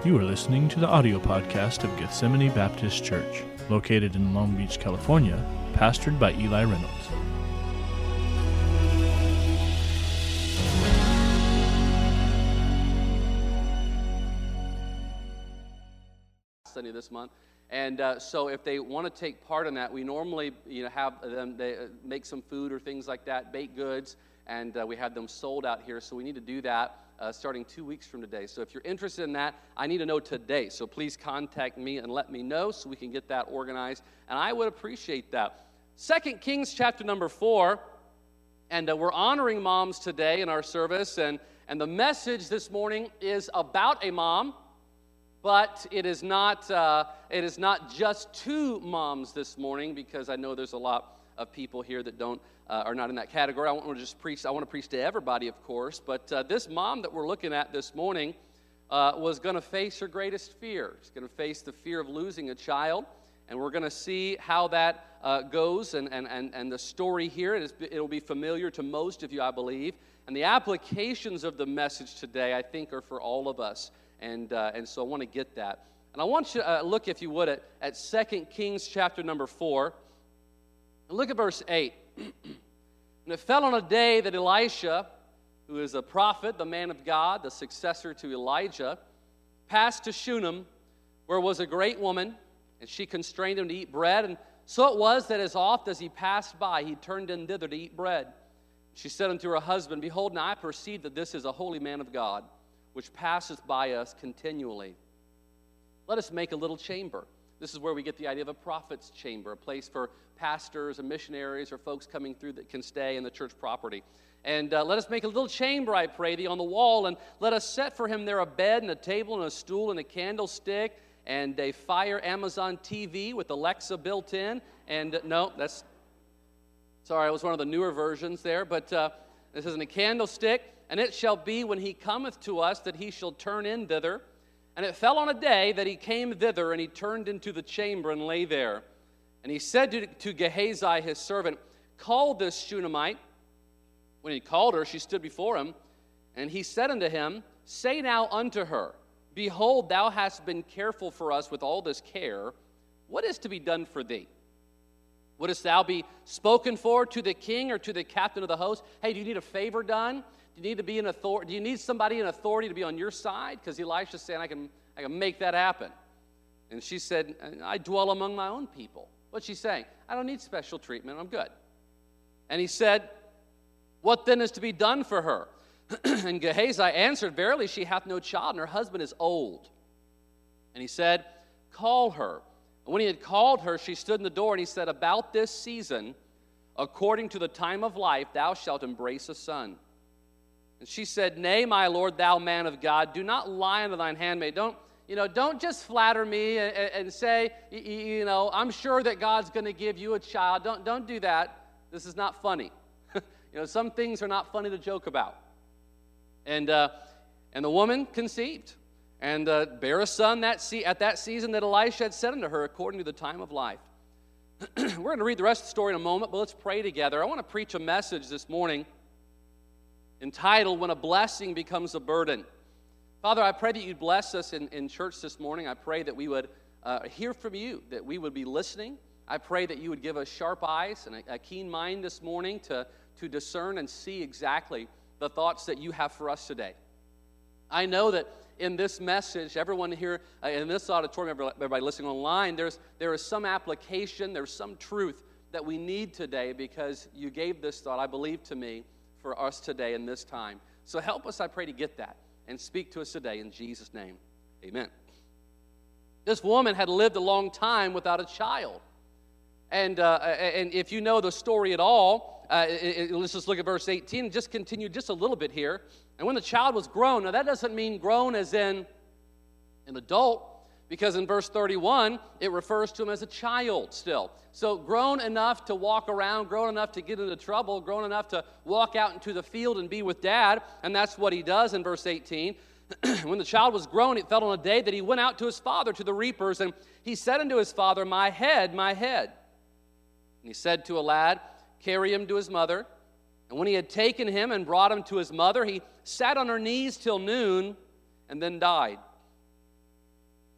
You are listening to the audio podcast of Gethsemane Baptist Church, located in Long Beach, California, pastored by Eli Reynolds. Sunday this month, and so if they want to take part in that, we normally have them make some food or things like that, baked goods, and we have them sold out here. So we need to do that starting 2 weeks from today. So if you're interested in that, I need to know today. So please contact me and let me know so we can get that organized, and I would appreciate that. 2 Kings chapter number 4, and we're honoring moms today in our service, and the message this morning is about a mom. But it is not just two moms this morning, because I know there's a lot of people here that are not in that category. I want to preach to everybody, of course. But this mom that we're looking at this morning was going to face her greatest fear. She's going to face the fear of losing a child, and we're going to see how that goes. And the story here, it'll be familiar to most of you, I believe. And the applications of the message today, I think, are for all of us. And so I want to get that. And I want you to look, if you would, at 2 Kings chapter number 4. And look at verse 8. And it fell on a day that Elisha, who is a prophet, the man of God, the successor to Elijah, passed to Shunem, where was a great woman, and she constrained him to eat bread. And so it was that as oft as he passed by, he turned in thither to eat bread. She said unto her husband, Behold, now I perceive that this is a holy man of God, which passeth by us continually. Let us make a little chamber. This is where we get the idea of a prophet's chamber, a place for pastors and missionaries or folks coming through that can stay in the church property. And let us make a little chamber, I pray thee, on the wall, and let us set for him there a bed and a table and a stool and a candlestick and a Fire Amazon TV with Alexa built in. And no, that's, sorry, it was one of the newer versions there, but this isn't a candlestick. And it shall be when he cometh to us that he shall turn in thither. And it fell on a day that he came thither, and he turned into the chamber and lay there. And he said to Gehazi his servant, Call this Shunammite. When he called her, she stood before him. And he said unto him, Say now unto her, Behold, thou hast been careful for us with all this care. What is to be done for thee? Wouldst thou be spoken for to the king or to the captain of the host? Hey, do you need a favor done? Do you need to be in authority? Do you need somebody in authority to be on your side? Because Elisha's saying, I can make that happen. And she said, I dwell among my own people. What's she saying? I don't need special treatment. I'm good. And he said, What then is to be done for her? And Gehazi answered, Verily she hath no child, and her husband is old. And he said, Call her. And when he had called her, she stood in the door, and he said, About this season, according to the time of life, thou shalt embrace a son. And she said, Nay, my lord, thou man of God, do not lie unto thine handmaid. Don't just flatter me and say, I'm sure that God's going to give you a child. Don't do that. This is not funny. Some things are not funny to joke about. And the woman conceived and bare a son at that season that Elisha had said unto her, according to the time of life. We're going to read the rest of the story in a moment, but let's pray together. I want to preach a message this morning entitled, When a Blessing Becomes a Burden. Father, I pray that you'd bless us in church this morning. I pray that we would hear from you, that we would be listening. I pray that you would give us sharp eyes and a keen mind this morning to discern and see exactly the thoughts that you have for us today. I know that in this message, everyone here in this auditorium, everybody listening online, there is some application, there's some truth that we need today, because you gave this thought, I believe, to me for us today in this time. So help us, I pray, to get that and speak to us today in Jesus' name. Amen. This woman had lived a long time without a child. And if you know the story at all, let's just look at verse 18 and just continue just a little bit here. And when the child was grown, now that doesn't mean grown as in an adult, because in verse 31, it refers to him as a child still. So grown enough to walk around, grown enough to get into trouble, grown enough to walk out into the field and be with dad, and that's what he does in verse 18. When the child was grown, it fell on a day that he went out to his father, to the reapers, and he said unto his father, My head, my head. And he said to a lad, Carry him to his mother. And when he had taken him and brought him to his mother, he sat on her knees till noon, and then died.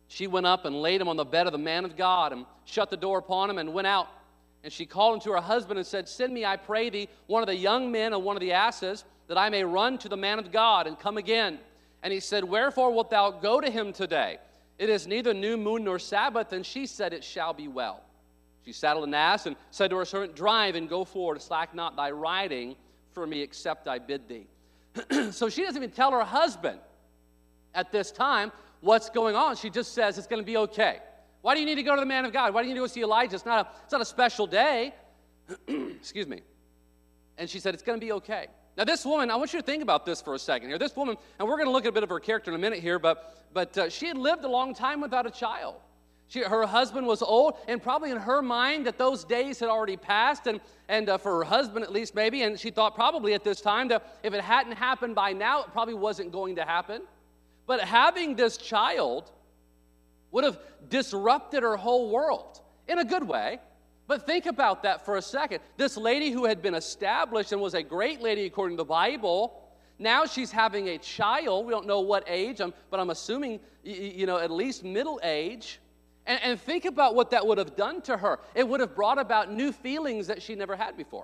she went up and laid him on the bed of the man of God and shut the door upon him and went out. And she called unto her husband and said, Send me, I pray thee, one of the young men and one of the asses, that I may run to the man of God and come again. And he said, Wherefore wilt thou go to him today? It is neither new moon nor Sabbath. And she said, It shall be well. She saddled an ass and said to her servant, Drive and go forward, slack not thy riding for me, except I bid thee. So she doesn't even tell her husband at this time what's going on. She just says it's going to be okay. Why do you need to go to the man of God? Why do you need to go see Elijah? It's not a special day. Excuse me. And she said, it's going to be okay. Now this woman, I want you to think about this for a second here. This woman, and we're going to look at a bit of her character in a minute here, but she had lived a long time without a child. Her husband was old, and probably in her mind that those days had already passed, and for her husband at least maybe, and she thought probably at this time that if it hadn't happened by now, it probably wasn't going to happen. But having this child would have disrupted her whole world in a good way. But think about that for a second. This lady who had been established and was a great lady according to the Bible, now she's having a child. We don't know what age, but I'm assuming, at least middle age. And think about what that would have done to her. It would have brought about new feelings that she never had before.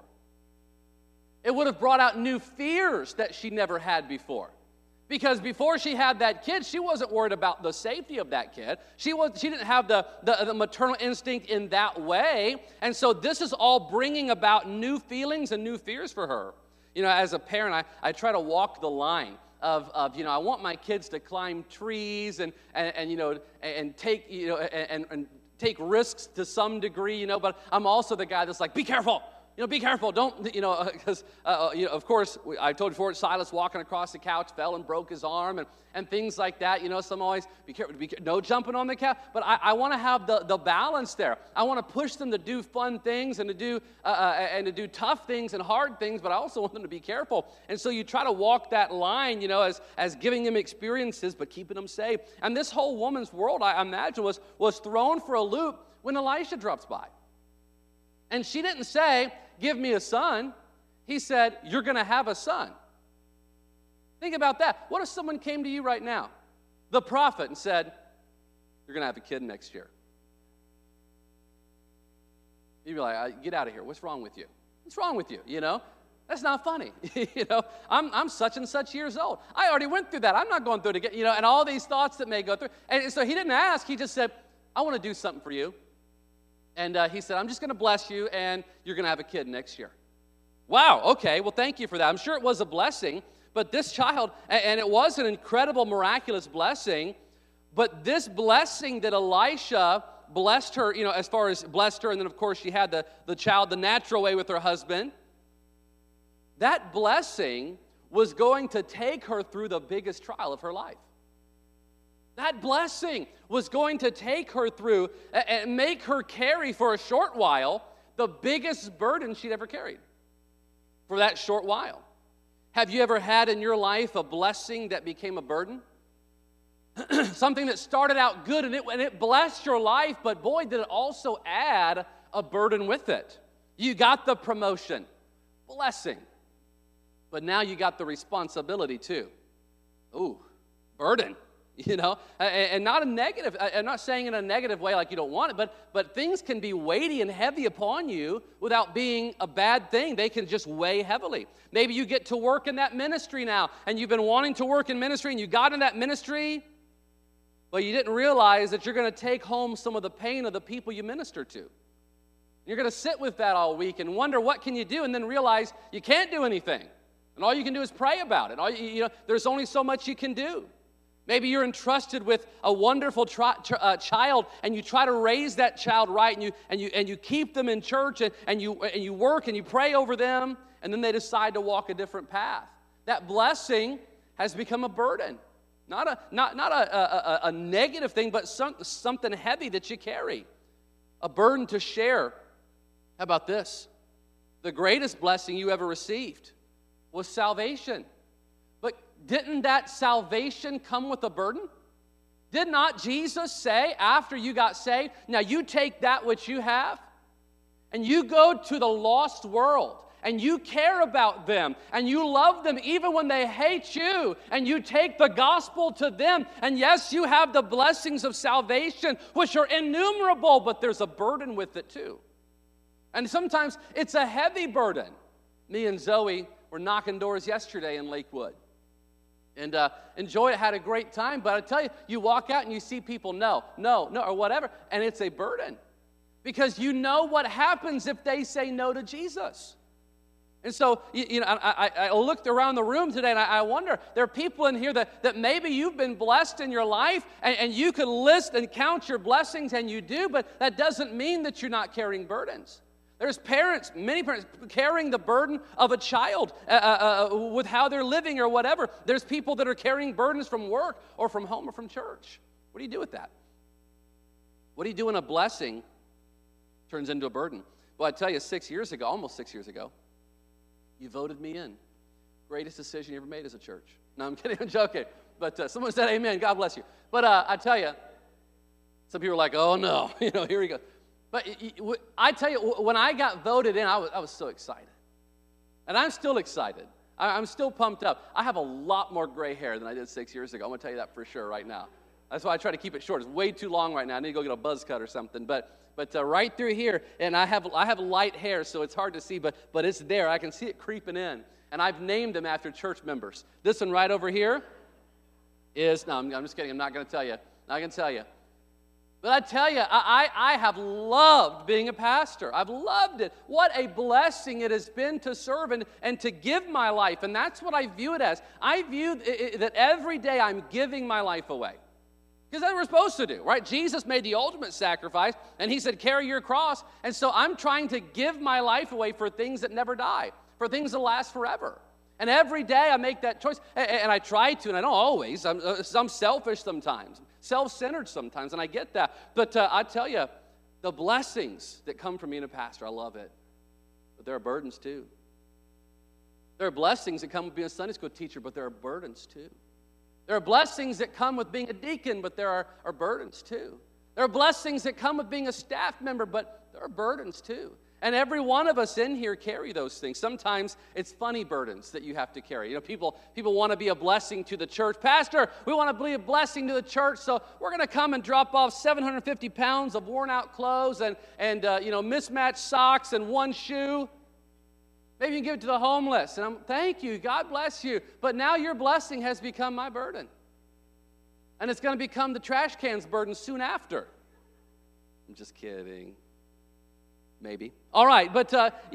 It would have brought out new fears that she never had before. Because before she had that kid, she wasn't worried about the safety of that kid. She didn't have the maternal instinct in that way. And so this is all bringing about new feelings and new fears for her. As a parent, I try to walk the line of I want my kids to climb trees and take and take risks to some degree, but I'm also the guy that's like, be careful. Be careful. Don't, because, of course, I told you before, Silas walking across the couch fell and broke his arm and things like that. Some always, be careful, no jumping on the couch. But I want to have the balance there. I want to push them to do fun things and to do tough things and hard things, but I also want them to be careful. And so you try to walk that line, as giving them experiences, but keeping them safe. And this whole woman's world, I imagine, was thrown for a loop when Elisha drops by. And she didn't say, give me a son. He said, you're going to have a son. Think about that. What if someone came to you right now, the prophet, and said, you're going to have a kid next year? You'd be like, get out of here. What's wrong with you? What's wrong with you? That's not funny. I'm such and such years old. I already went through that. I'm not going through it again. And all these thoughts that may go through. And so he didn't ask. He just said, I want to do something for you. And he said, I'm just going to bless you, and you're going to have a kid next year. Wow, okay, well, thank you for that. I'm sure it was a blessing, but this child, and it was an incredible, miraculous blessing, but this blessing that Elisha blessed her, as far as blessed her, and then, of course, she had the child the natural way with her husband, that blessing was going to take her through the biggest trial of her life. That blessing was going to take her through and make her carry for a short while the biggest burden she'd ever carried for that short while. Have you ever had in your life a blessing that became a burden? Something that started out good and it blessed your life, but boy, did it also add a burden with it. You got the promotion, blessing, but now you got the responsibility too. Ooh, burden. And not a negative, I'm not saying in a negative way like you don't want it, but things can be weighty and heavy upon you without being a bad thing. They can just weigh heavily. Maybe you get to work in that ministry now, and you've been wanting to work in ministry, and you got in that ministry, but you didn't realize that you're going to take home some of the pain of the people you minister to. You're going to sit with that all week and wonder what can you do, and then realize you can't do anything. And all you can do is pray about it. There's only so much you can do. Maybe you're entrusted with a wonderful child, and you try to raise that child right, and you keep them in church, and you work and you pray over them, and then they decide to walk a different path. That blessing has become a burden, not a negative thing, but something heavy that you carry, a burden to share. How about this? The greatest blessing you ever received was salvation. Didn't that salvation come with a burden? Did not Jesus say after you got saved, now you take that which you have and you go to the lost world and you care about them, and you love them even when they hate you, and you take the gospel to them, and yes, you have the blessings of salvation, which are innumerable, but there's a burden with it too. And sometimes it's a heavy burden. Me and Zoe were knocking doors yesterday in Lakewood. And enjoyed it, had a great time. But I tell you, you walk out and you see people, no, or whatever, and it's a burden. Because you know what happens if they say no to Jesus. And so, I looked around the room today, and I wonder, there are people in here that maybe you've been blessed in your life, and you can list and count your blessings, and you do, but that doesn't mean that you're not carrying burdens. There's parents, many parents, carrying the burden of a child with how they're living or whatever. There's people that are carrying burdens from work or from home or from church. What do you do with that? What do you do when a blessing turns into a burden? Well, I tell you, almost 6 years ago, you voted me in. Greatest decision you ever made as a church. No, I'm kidding, I'm joking. But someone said amen, God bless you. But I tell you, some people are like, oh no, here we go. But I tell you, when I got voted in, I was so excited. And I'm still excited. I'm still pumped up. I have a lot more gray hair than I did 6 years ago. I'm going to tell you that for sure right now. That's why I try to keep it short. It's way too long right now. I need to go get a buzz cut or something. But right through here, and I have light hair, so it's hard to see, but it's there. I can see it creeping in. And I've named them after church members. This one right over here is, no, I'm just kidding. I'm not going to tell you. I can tell you. But I tell you, I have loved being a pastor. I've loved it. What a blessing it has been to serve and to give my life. And that's what I view it as. I view that every day I'm giving my life away. Because that's what we're supposed to do, right? Jesus made the ultimate sacrifice, and he said, carry your cross. And so I'm trying to give my life away for things that never die, for things that last forever. And every day I make that choice, and I try to, and I don't always. I'm selfish sometimes, self-centered sometimes, and I get that. But I tell you, the blessings that come from being a pastor, I love it. But there are burdens too. There are blessings that come with being a Sunday school teacher, but there are burdens too. There are blessings that come with being a deacon, but there are burdens too. There are blessings that come with being a staff member, but there are burdens too. And every one of us in here carry those things. Sometimes it's funny burdens that you have to carry. People want to be a blessing to the church. Pastor, we want to be a blessing to the church, so we're going to come and drop off 750 pounds of worn-out clothes and mismatched socks and one shoe. Maybe you can give it to the homeless. And thank you, God bless you. But now your blessing has become my burden. And it's going to become the trash can's burden soon after. I'm just kidding. Maybe. All right, but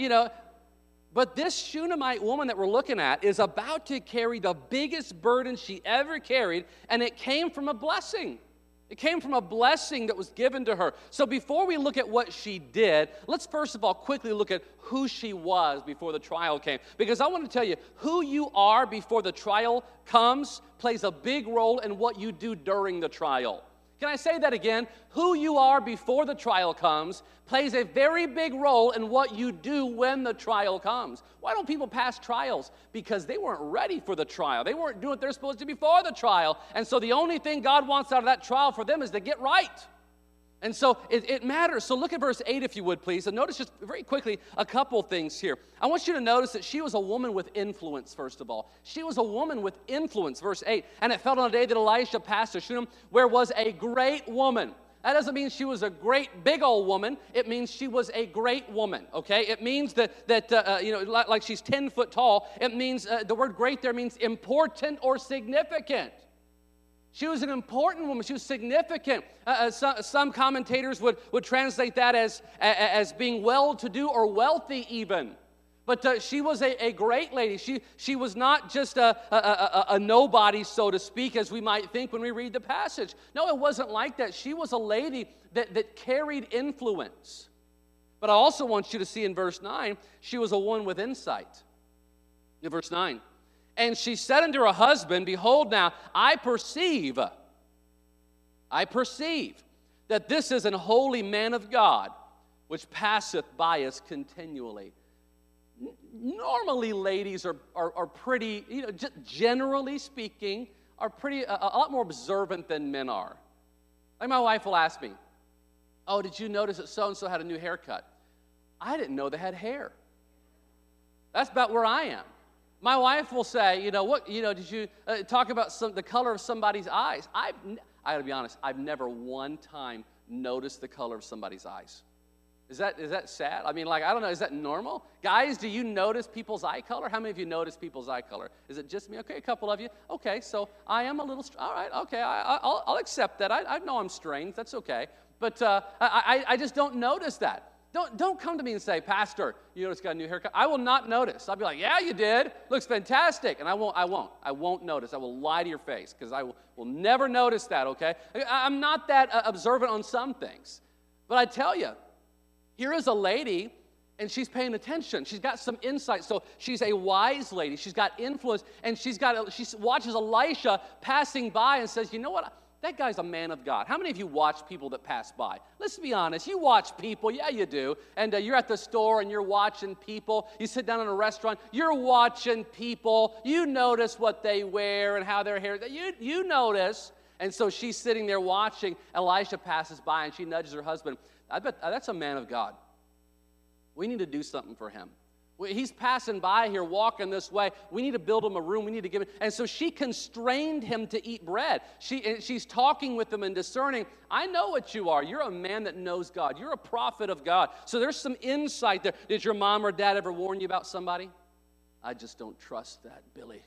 this Shunammite woman that we're looking at is about to carry the biggest burden she ever carried, and it came from a blessing. It came from a blessing that was given to her. So before we look at what she did, let's first of all quickly look at who she was before the trial came. Because I want to tell you, who you are before the trial comes plays a big role in what you do during the trial. Can I say that again? Who you are before the trial comes plays a very big role in what you do when the trial comes. Why don't people pass trials? Because they weren't ready for the trial. They weren't doing what they're supposed to before the trial. And so the only thing God wants out of that trial for them is to get right. And so it matters. So look at verse 8, if you would, please. And notice just very quickly a couple things here. I want you to notice that she was a woman with influence, first of all. She was a woman with influence, verse 8. And it fell on a day that Elisha passed to Shunem, where was a great woman. That doesn't mean she was a great big old woman. It means she was a great woman, okay? It means that like she's 10 foot tall. It means, the word great there means important or significant. She was an important woman. She was significant. Some commentators would translate that as being well-to-do or wealthy even. But she was a great lady. She was not just a nobody, so to speak, as we might think when we read the passage. No, it wasn't like that. She was a lady that carried influence. But I also want you to see in verse 9, she was a woman with insight. In verse 9. And she said unto her husband, behold now, I perceive that this is an holy man of God, which passeth by us continually. Normally, ladies are pretty, generally speaking, are pretty, a lot more observant than men are. Like my wife will ask me, oh, did you notice that so-and-so had a new haircut? I didn't know they had hair. That's about where I am. My wife will say, did you talk about the color of somebody's eyes? I got to be honest, I've never one time noticed the color of somebody's eyes. Is that sad? I mean, I don't know, is that normal? Guys, do you notice people's eye color? How many of you notice people's eye color? Is it just me? Okay, a couple of you. Okay, so I am a little, all right, okay, I'll accept that. I know I'm strange, that's okay. But I just don't notice that. Don't come to me and say, Pastor, you notice got a new haircut. I will not notice. I'll be like, yeah, you did. Looks fantastic. And I won't notice. I will lie to your face because I will never notice that, okay? I'm not that observant on some things. But I tell you, here is a lady, and she's paying attention. She's got some insight. So she's a wise lady. She's got influence, and she watches Elisha passing by and says, you know what? That guy's a man of God. How many of you watch people that pass by? Let's be honest. You watch people. Yeah, you do. And you're at the store, and you're watching people. You sit down in a restaurant. You're watching people. You notice what they wear and how their hair. You notice. And so she's sitting there watching. Elisha passes by, and she nudges her husband. I bet that's a man of God. We need to do something for him. He's passing by here, walking this way. We need to build him a room. We need to give him. And so she constrained him to eat bread. She's talking with him and discerning. I know what you are. You're a man that knows God. You're a prophet of God. So there's some insight there. Did your mom or dad ever warn you about somebody? I just don't trust that Billy.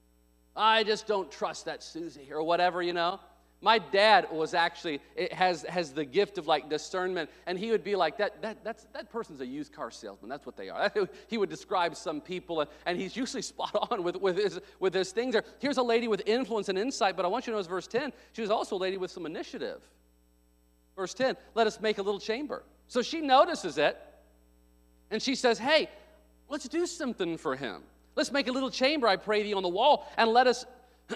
I just don't trust that Susie or whatever, My dad was actually, has the gift of discernment, and he would be like, that person's a used car salesman. That's what they are. He would describe some people, and he's usually spot on with his things there. Here's a lady with influence and insight, but I want you to notice verse 10. She was also a lady with some initiative. Verse 10, let us make a little chamber. So she notices it, and she says, hey, let's do something for him. Let's make a little chamber, I pray thee, on the wall, and let us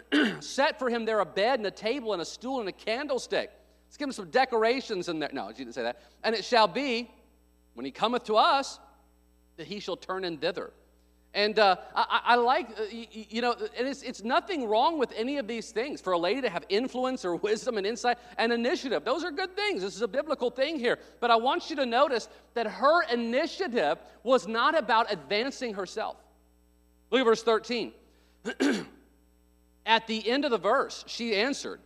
set for him there a bed and a table and a stool and a candlestick. Let's give him some decorations in there. No, she didn't say that. And it shall be, when he cometh to us, that he shall turn in thither. And I like, and it's nothing wrong with any of these things. For a lady to have influence or wisdom and insight and initiative, those are good things. This is a biblical thing here. But I want you to notice that her initiative was not about advancing herself. Look at verse 13. At the end of the verse, she answered,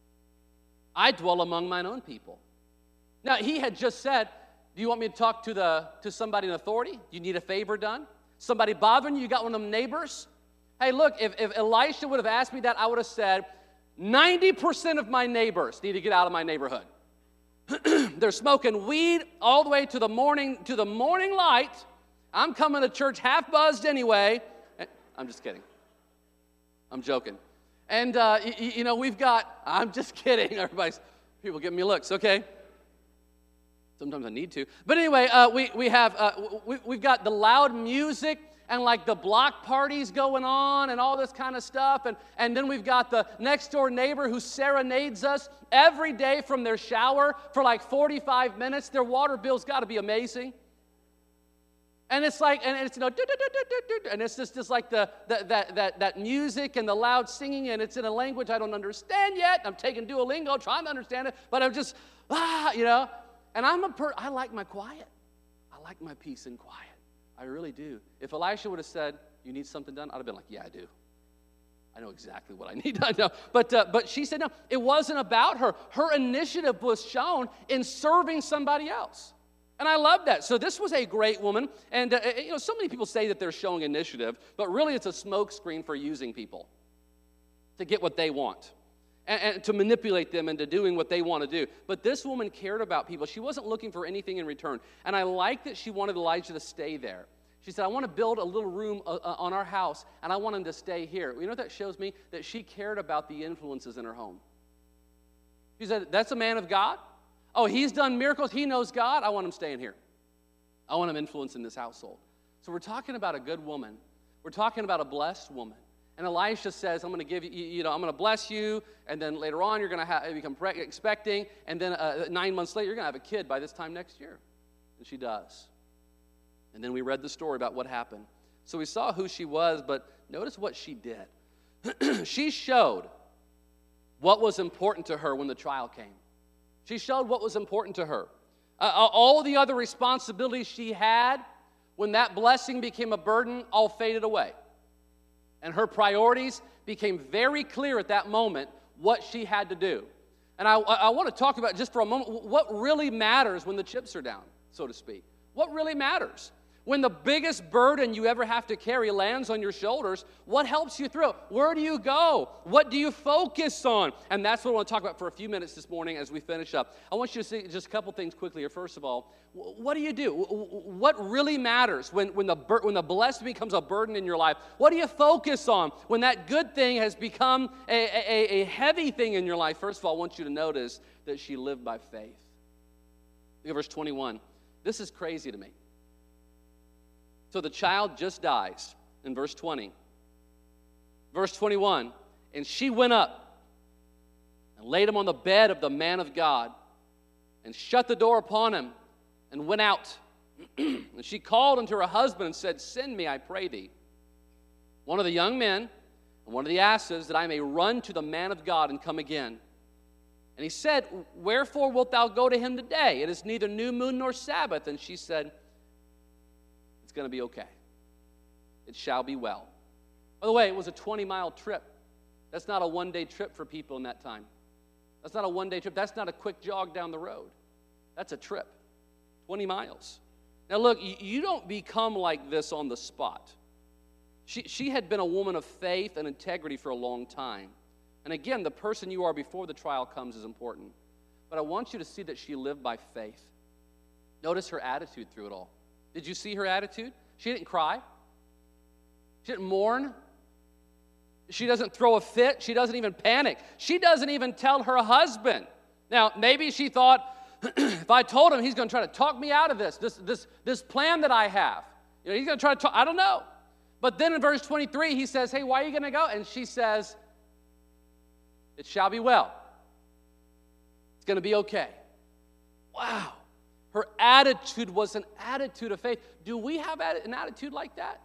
I dwell among mine own people. Now, he had just said, do you want me to talk to somebody in authority? Do you need a favor done? Somebody bothering you? You got one of them neighbors? Hey, look, if Elisha would have asked me that, I would have said, 90% of my neighbors need to get out of my neighborhood. They're smoking weed all the way to the morning light. I'm coming to church half buzzed anyway. I'm just kidding. I'm joking. And, we've got, I'm just kidding. People giving me looks, okay? Sometimes I need to. But anyway, we've got the loud music and the block parties going on and all this kind of stuff. And then we've got the next door neighbor who serenades us every day from their shower for 45 minutes. Their water bill's got to be amazing. And it's and it's just like that music and the loud singing, and it's in a language I don't understand yet. I'm taking Duolingo, trying to understand it, but I'm just, And I like my quiet. I like my peace and quiet. I really do. If Elisha would have said, you need something done, I'd have been like, yeah, I do. I know exactly what I need. I know. But she said, no, it wasn't about her. Her initiative was shown in serving somebody else. And I love that. So this was a great woman. And, so many people say that they're showing initiative, but really it's a smokescreen for using people to get what they want and to manipulate them into doing what they want to do. But this woman cared about people. She wasn't looking for anything in return. And I like that she wanted Elijah to stay there. She said, I want to build a little room on our house, and I want him to stay here. You know what that shows me? That she cared about the influences in her home. She said, that's a man of God. Oh, he's done miracles. He knows God. I want him staying here. I want him influencing this household. So we're talking about a good woman. We're talking about a blessed woman. And Elisha says, I'm going to give you, I'm going to bless you. And then later on, you're going to become expecting. And then 9 months later, you're going to have a kid by this time next year. And she does. And then we read the story about what happened. So we saw who she was, but notice what she did. She showed what was important to her when the trial came. She showed what was important to her. All the other responsibilities she had when that blessing became a burden, all faded away. And her priorities became very clear at that moment what she had to do. And I want to talk about just for a moment what really matters when the chips are down, so to speak. What really matters? When the biggest burden you ever have to carry lands on your shoulders, what helps you through? Where do you go? What do you focus on? And that's what I want to talk about for a few minutes this morning as we finish up. I want you to see just a couple things quickly here. First of all, what do you do? What really matters when the blessing becomes a burden in your life? What do you focus on when that good thing has become a heavy thing in your life? First of all, I want you to notice that she lived by faith. Look at verse 21. This is crazy to me. So the child just dies in verse 20. Verse 21, and she went up and laid him on the bed of the man of God and shut the door upon him and went out. And she called unto her husband and said, send me, I pray thee, one of the young men and one of the asses, that I may run to the man of God and come again. And he said, wherefore wilt thou go to him today? It is neither new moon nor Sabbath. And she said, it's going to be okay. It shall be well. By the way, it was a 20-mile trip. That's not a one-day trip for people in that time. That's not a one-day trip. That's not a quick jog down the road. That's a trip. 20 miles. Now look, you don't become like this on the spot. She had been a woman of faith and integrity for a long time. And again, the person you are before the trial comes is important. But I want you to see that she lived by faith. Notice her attitude through it all. Did you see her attitude? She didn't cry. She didn't mourn. She doesn't throw a fit. She doesn't even panic. She doesn't even tell her husband. Now, maybe she thought, if I told him, he's going to try to talk me out of this plan that I have. You know, he's going to try to talk, I don't know. But then in verse 23, he says, hey, why are you going to go? And she says, it shall be well. It's going to be okay. Wow. Her attitude was an attitude of faith. Do we have an attitude like that?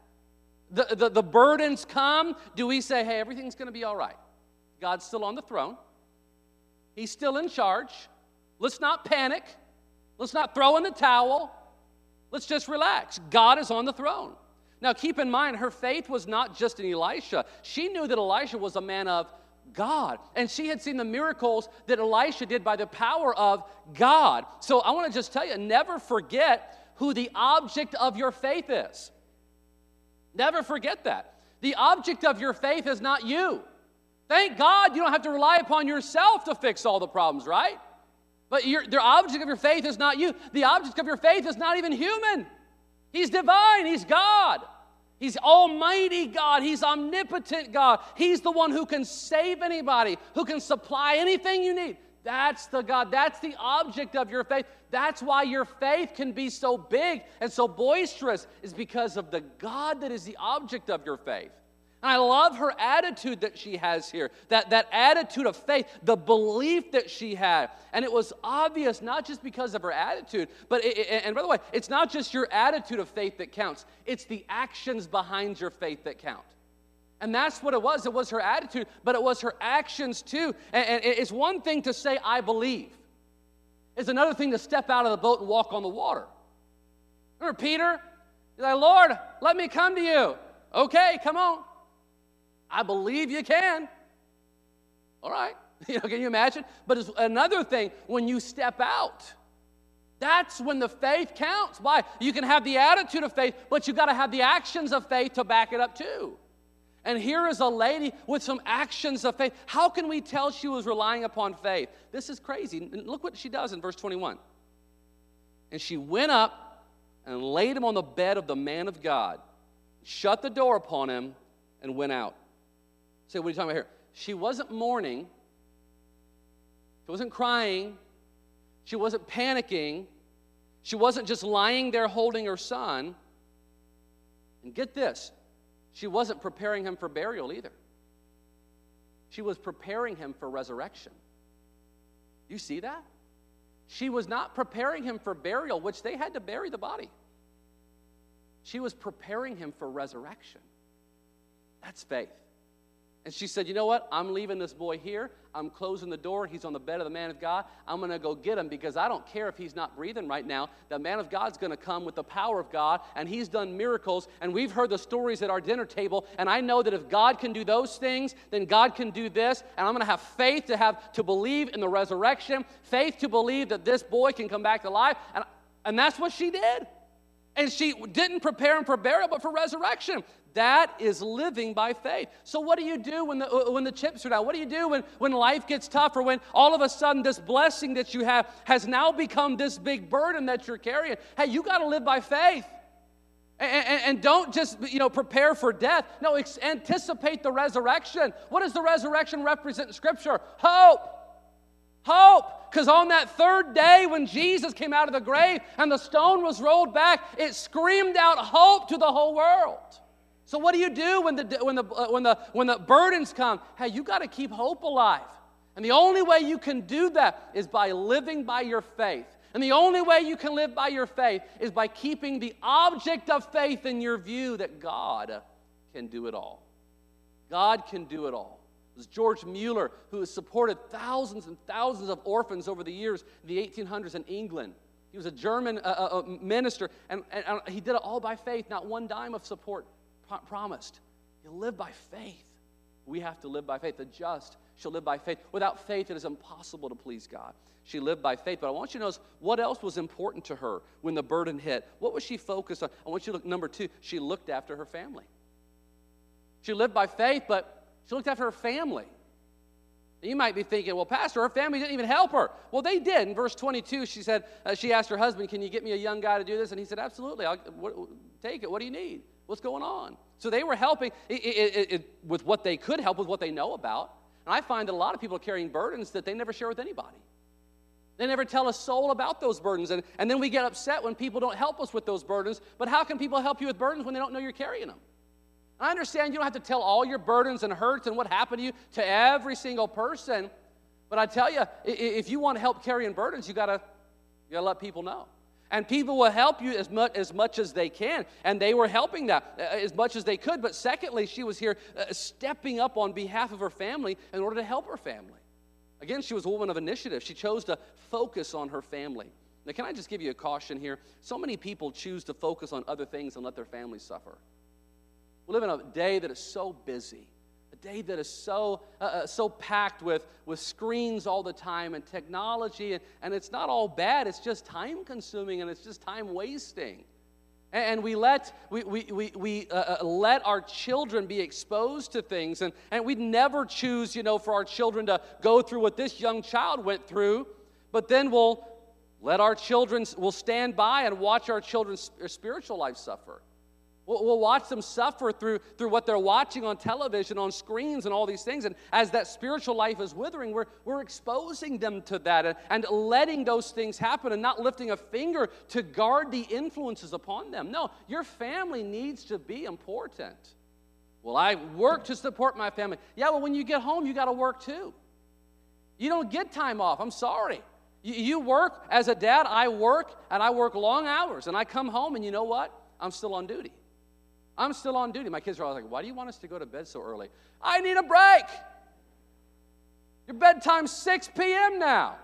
The burdens come. Do we say, hey, everything's going to be all right? God's still on the throne. He's still in charge. Let's not panic. Let's not throw in the towel. Let's just relax. God is on the throne. Now, keep in mind, her faith was not just in Elisha. She knew that Elisha was a man of God. And she had seen the miracles that Elisha did by the power of God. So I want to just tell you, never forget who the object of your faith is. Never forget that. The object of your faith is not you. Thank God you don't have to rely upon yourself to fix all the problems, right? But the object of your faith is not you. The object of your faith is not even human. He's divine. He's God. He's almighty God. He's omnipotent God. He's the one who can save anybody, who can supply anything you need. That's the God. That's the object of your faith. That's why your faith can be so big and so boisterous, is because of the God that is the object of your faith. And I love her attitude that she has here, that attitude of faith, the belief that she had. And it was obvious, not just because of her attitude, but, and by the way, it's not just your attitude of faith that counts. It's the actions behind your faith that count. And that's what it was. It was her attitude, but it was her actions too. And it's one thing to say, I believe. It's another thing to step out of the boat and walk on the water. Remember Peter? He's like, Lord, let me come to you. Okay, come on. I believe you can. All right. Can you imagine? But it's another thing when you step out. That's when the faith counts. Why? You can have the attitude of faith, but you've got to have the actions of faith to back it up too. And here is a lady with some actions of faith. How can we tell she was relying upon faith? This is crazy. Look what she does in verse 21. And she went up and laid him on the bed of the man of God, shut the door upon him, and went out. So what are you talking about here? She wasn't mourning. She wasn't crying. She wasn't panicking. She wasn't just lying there holding her son. And get this, she wasn't preparing him for burial either. She was preparing him for resurrection. You see that? She was not preparing him for burial, which they had to bury the body. She was preparing him for resurrection. That's faith. And she said, you know what? I'm leaving this boy here. I'm closing the door. He's on the bed of the man of God. I'm going to go get him because I don't care if he's not breathing right now. The man of God's going to come with the power of God, and he's done miracles, and we've heard the stories at our dinner table, and I know that if God can do those things, then God can do this, and I'm going to have faith to believe in the resurrection, faith to believe that this boy can come back to life, and that's what she did. And she didn't prepare him for burial, but for resurrection. That is living by faith. So what do you do when the chips are down? What do you do when life gets tough, or when all of a sudden this blessing that you have has now become this big burden that you're carrying? Hey, you got to live by faith. And don't just, prepare for death. No, anticipate the resurrection. What does the resurrection represent in Scripture? Hope. Hope. Because on that third day when Jesus came out of the grave and the stone was rolled back, it screamed out hope to the whole world. So what do you do when the burdens come? Hey, you got to keep hope alive. And the only way you can do that is by living by your faith. And the only way you can live by your faith is by keeping the object of faith in your view that God can do it all. God can do it all. It was George Mueller who has supported thousands and thousands of orphans over the years in the 1800s in England. He was a German minister, and he did it all by faith, not one dime of support promised. You live by faith. We have to live by faith. The just shall live by faith. Without faith, it is impossible to please God. She lived by faith. But I want you to notice what else was important to her when the burden hit. What was she focused on? I want you to look, number 2, she looked after her family. She lived by faith, but she looked after her family. You might be thinking, well, Pastor, her family didn't even help her. Well, they did. In verse 22, she said, she asked her husband, can you get me a young guy to do this? And he said, absolutely. Take it. What do you need? What's going on? So they were helping with what they could help, with what they know about. And I find that a lot of people are carrying burdens that they never share with anybody. They never tell a soul about those burdens. And then we get upset when people don't help us with those burdens. But how can people help you with burdens when they don't know you're carrying them? I understand you don't have to tell all your burdens and hurts and what happened to you to every single person. But I tell you, if you want to help carrying burdens, you gotta let people know. And people will help you as much as they can. And they were helping that as much as they could. But secondly, she was here stepping up on behalf of her family in order to help her family. Again, she was a woman of initiative. She chose to focus on her family. Now, can I just give you a caution here? So many people choose to focus on other things and let their families suffer. We live in a day that is so busy, a day that is so packed with screens all the time and technology, and it's not all bad. It's just time consuming and it's just time wasting. And we let our children be exposed to things, and we'd never choose, for our children to go through what this young child went through, but then we'll stand by and watch our children's spiritual life suffer. We'll watch them suffer through what they're watching on television, on screens, and all these things. And as that spiritual life is withering, we're exposing them to that and letting those things happen and not lifting a finger to guard the influences upon them. No, your family needs to be important. Well, I work to support my family. Yeah, well, when you get home, you got to work too. You don't get time off. I'm sorry. You work. As a dad, I work, and I work long hours. And I come home, and you know what? I'm still on duty. I'm still on duty. My kids are always like, why do you want us to go to bed so early? I need a break. Your bedtime's 6 p.m. now.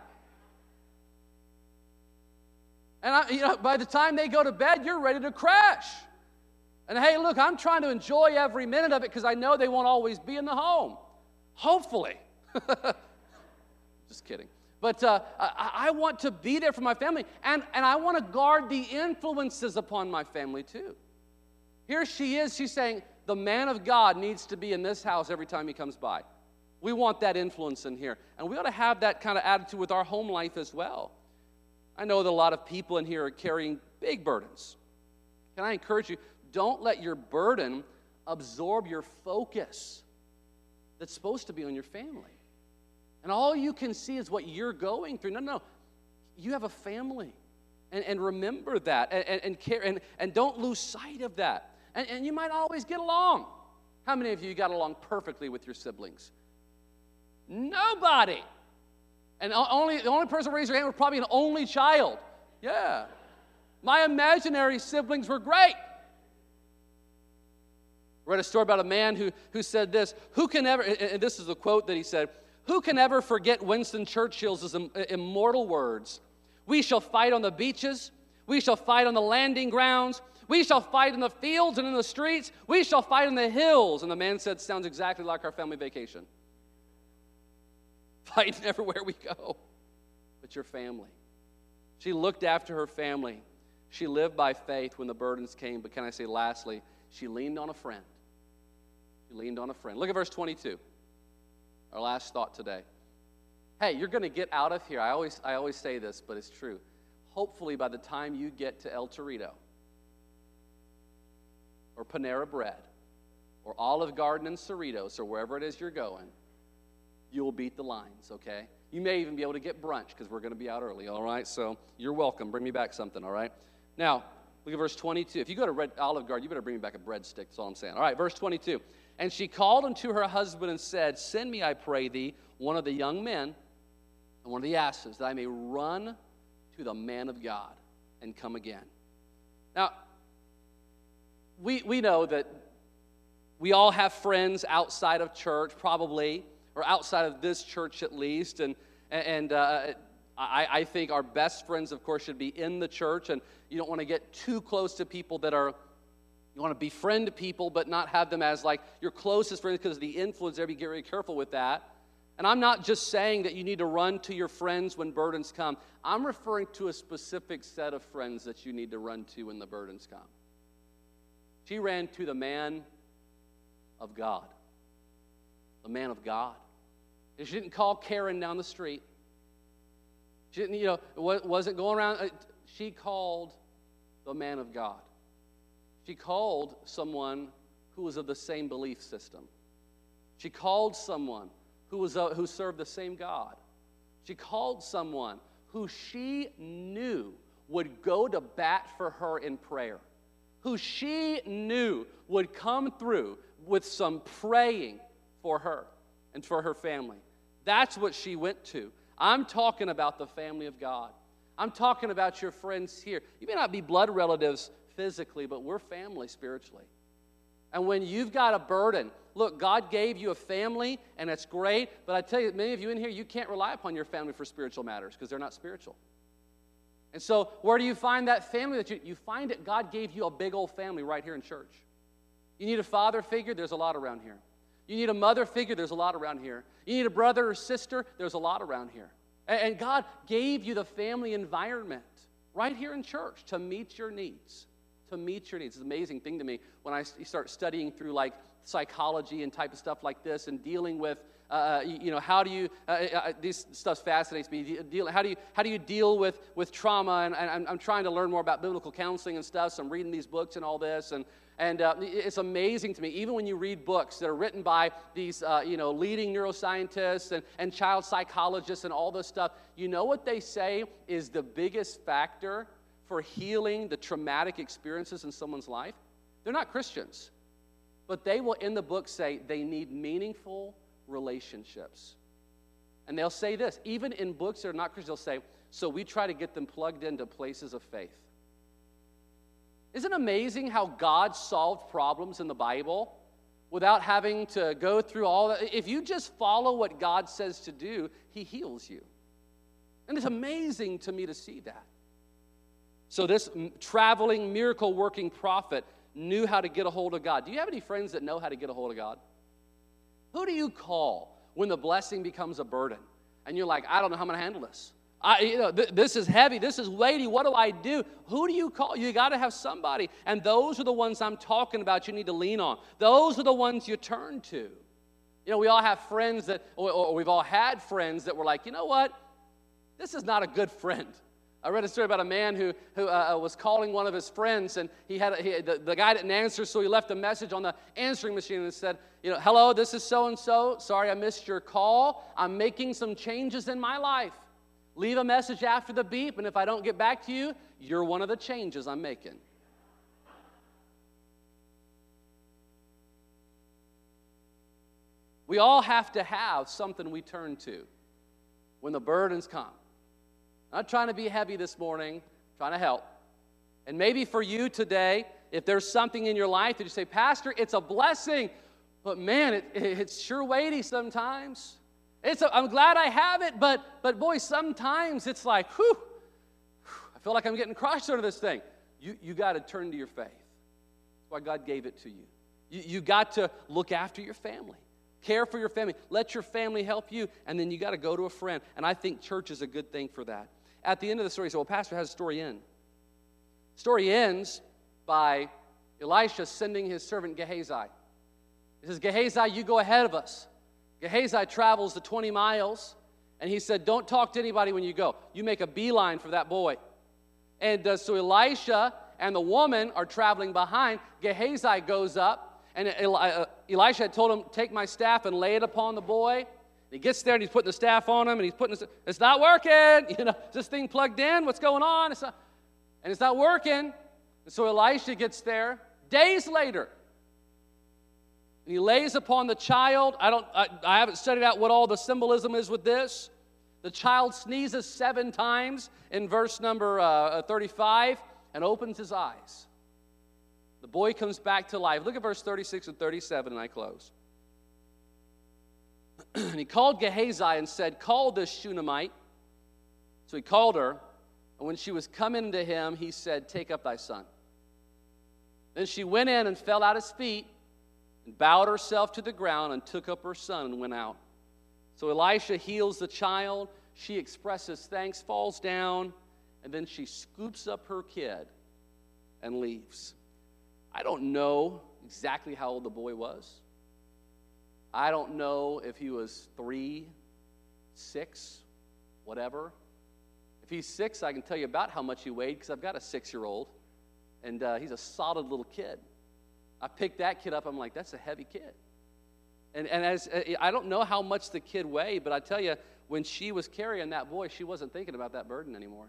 And by the time they go to bed, you're ready to crash. And hey, look, I'm trying to enjoy every minute of it because I know they won't always be in the home. Hopefully. Just kidding. But I want to be there for my family, and I want to guard the influences upon my family too. Here she is, she's saying, the man of God needs to be in this house every time he comes by. We want that influence in here. And we ought to have that kind of attitude with our home life as well. I know that a lot of people in here are carrying big burdens. Can I encourage you, don't let your burden absorb your focus that's supposed to be on your family. And all you can see is what you're going through. No, you have a family. And remember that, and care, and don't lose sight of that. And you might always get along. How many of you got along perfectly with your siblings? Nobody. And the only person who raised their hand was probably an only child. Yeah. My imaginary siblings were great. read a story about a man who said this, who can ever, and this is a quote that he said, who can ever forget Winston Churchill's immortal words? We shall fight on the beaches. We shall fight on the landing grounds. We shall fight in the fields and in the streets. We shall fight in the hills. And the man said, sounds exactly like our family vacation. Fighting everywhere we go. But your family. She looked after her family. She lived by faith when the burdens came. But can I say lastly, she leaned on a friend. She leaned on a friend. Look at verse 22. Our last thought today. Hey, you're going to get out of here. I always say this, but it's true. Hopefully by the time you get to El Torito or Panera Bread or Olive Garden and Cerritos or wherever it is you're going, you will beat the lines, okay? You may even be able to get brunch because we're going to be out early, all right? So you're welcome. Bring me back something, all right? Now, look at verse 22. If you go to Olive Garden, you better bring me back a breadstick. That's all I'm saying. All right, verse 22. And she called unto her husband and said, send me, I pray thee, one of the young men and one of the asses, that I may run to the man of God and come again. Now, we know that we all have friends outside of church, probably, or outside of this church at least, and I think our best friends, of course, should be in the church, and you don't want to get too close to people that are, you want to befriend people, but not have them as like your closest friends because of the influence there. Be very careful with that. And I'm not just saying that you need to run to your friends when burdens come. I'm referring to a specific set of friends that you need to run to when the burdens come. She ran to the man of God. The man of God. And she didn't call Karen down the street. She didn't, wasn't going around. She called the man of God. She called someone who was of the same belief system. She called someone who served the same God. She called someone who she knew would go to bat for her in prayer, who she knew would come through with some praying for her and for her family. That's what she went to. I'm talking about the family of God. I'm talking about your friends here. You may not be blood relatives physically, but we're family spiritually. And when you've got a burden, look, God gave you a family, and it's great, but I tell you, many of you in here, you can't rely upon your family for spiritual matters because they're not spiritual. And so where do you find that family? You find it, God gave you a big old family right here in church. You need a father figure? There's a lot around here. You need a mother figure? There's a lot around here. You need a brother or sister? There's a lot around here. And God gave you the family environment right here in church to meet your needs. To meet your needs. It's an amazing thing to me when I start studying through like psychology and type of stuff like this and dealing with, how do you, this stuff fascinates me. How do you deal with trauma? And I'm trying to learn more about biblical counseling and stuff, so I'm reading these books and all this. And it's amazing to me, even when you read books that are written by these, leading neuroscientists and child psychologists and all this stuff, you know what they say is the biggest factor for healing the traumatic experiences in someone's life? They're not Christians, but they will in the book say they need meaningful relationships. And they'll say this, even in books that are not Christians, they'll say, so we try to get them plugged into places of faith. Isn't it amazing how God solved problems in the Bible without having to go through all that? If you just follow what God says to do, He heals you. And it's amazing to me to see that. So this traveling, miracle-working prophet knew how to get a hold of God. Do you have any friends that know how to get a hold of God? Who do you call when the blessing becomes a burden? And you're like, I don't know how I'm going to handle this. This is heavy. This is weighty. What do I do? Who do you call? You got to have somebody. And those are the ones I'm talking about you need to lean on. Those are the ones you turn to. We all have friends that, or we've all had friends that were like, you know what? This is not a good friend. I read a story about a man who was calling one of his friends, and the guy didn't answer, so he left a message on the answering machine and said, hello, this is so-and-so. Sorry I missed your call. I'm making some changes in my life. Leave a message after the beep, and if I don't get back to you, you're one of the changes I'm making. We all have to have something we turn to when the burdens come. I'm not trying to be heavy this morning, trying to help. And maybe for you today, if there's something in your life that you say, Pastor, it's a blessing, but man, it's sure weighty sometimes. I'm glad I have it, but boy, sometimes it's like, whew, I feel like I'm getting crushed under this thing. You got to turn to your faith. That's why God gave it to you. You got to look after your family. Care for your family. Let your family help you, and then you got to go to a friend. And I think church is a good thing for that. At the end of the story, you say, well, Pastor, how does the story end? The story ends by Elisha sending his servant Gehazi. He says, Gehazi, you go ahead of us. Gehazi travels the 20 miles, and he said, don't talk to anybody when you go. You make a beeline for that boy. And so Elisha and the woman are traveling behind. Gehazi goes up, and Elisha had told him, take my staff and lay it upon the boy. He gets there, and he's putting the staff on him, and he's putting it's not working. Is this thing plugged in? What's going on? It's not working. And so Elisha gets there days later. And he lays upon the child. I haven't studied out what all the symbolism is with this. The child sneezes 7 times in verse number 35 and opens his eyes. The boy comes back to life. Look at verse 36 and 37, and I close. And he called Gehazi and said, call this Shunammite. So he called her, and when she was coming to him, he said, take up thy son. Then she went in and fell at his feet, and bowed herself to the ground, and took up her son and went out. So Elisha heals the child. She expresses thanks, falls down, and then she scoops up her kid and leaves. I don't know exactly how old the boy was. I don't know if he was 3, 6, whatever. If he's 6, I can tell you about how much he weighed because I've got a 6-year-old, and he's a solid little kid. I picked that kid up. I'm like, that's a heavy kid. And as I don't know how much the kid weighed, but I tell you, when she was carrying that boy, she wasn't thinking about that burden anymore.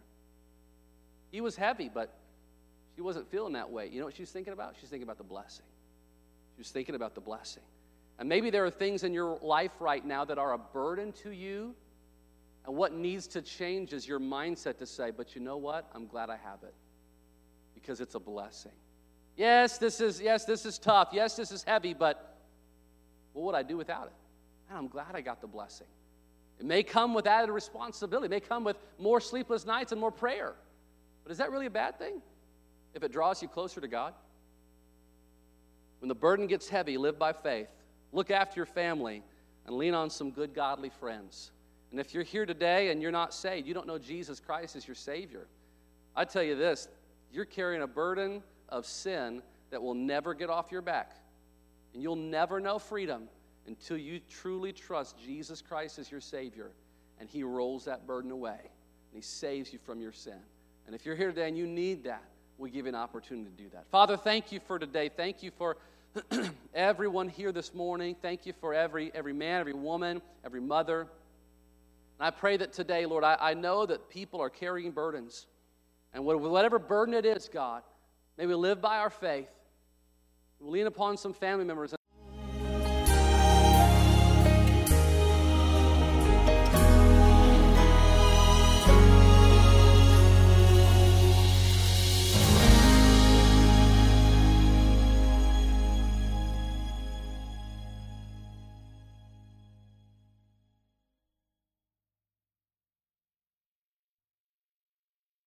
He was heavy, but she wasn't feeling that weight. You know what she was thinking about? She was thinking about the blessing. She was thinking about the blessing. And maybe there are things in your life right now that are a burden to you, and what needs to change is your mindset to say, but you know what? I'm glad I have it because it's a blessing. Yes, this is tough. Yes, this is heavy, but what would I do without it? And I'm glad I got the blessing. It may come with added responsibility. It may come with more sleepless nights and more prayer. But is that really a bad thing if it draws you closer to God? When the burden gets heavy, live by faith. Look after your family and lean on some good, godly friends. And if you're here today and you're not saved, you don't know Jesus Christ as your Savior, I tell you this, you're carrying a burden of sin that will never get off your back. And you'll never know freedom until you truly trust Jesus Christ as your Savior, and He rolls that burden away, and He saves you from your sin. And if you're here today and you need that, we give you an opportunity to do that. Father, thank you for today. Thank you for everyone here this morning. Thank you for every man, every woman, every mother. And I pray that today, Lord, I know that people are carrying burdens. And whatever burden it is, God, may we live by our faith. We'll lean upon some family members